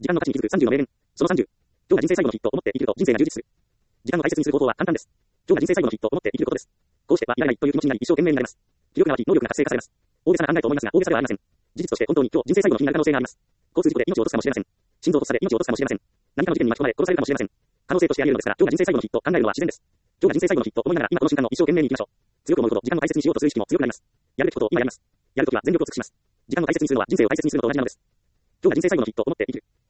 時間の価値に気づく30の名言。その30。今日が人生最後の日と思って生きると人生が充実する。時間を大切にする方法は簡単です。今日が人生最後の日と思って生きることです。こうしてはいられないという気持ちになり一生懸命になります。気力が湧き、能力が活性化されます。大げさな考えと思いますが、大げさではありません。事実として本当に今日人生最後の日になる可能性があります。交通事故で命を落とすかもしれません。心臓発作で命を落とすかもしれません。何かの事件に巻き込まれ殺されるかもしれません。可能性としてあり得るのですから、今日が人生最後の日と考えるのは自然です。今日が人生最後の日と思いながら今この瞬間を一生懸命に生きましょう。強く思うほど時間を大切にしようとする意識も強くなります。やるべきことを今やります。やるときは全力を尽くします。時間を大切にするのは人生を大切にするのと同じなのです。今日が人生最後の日と思って生きる。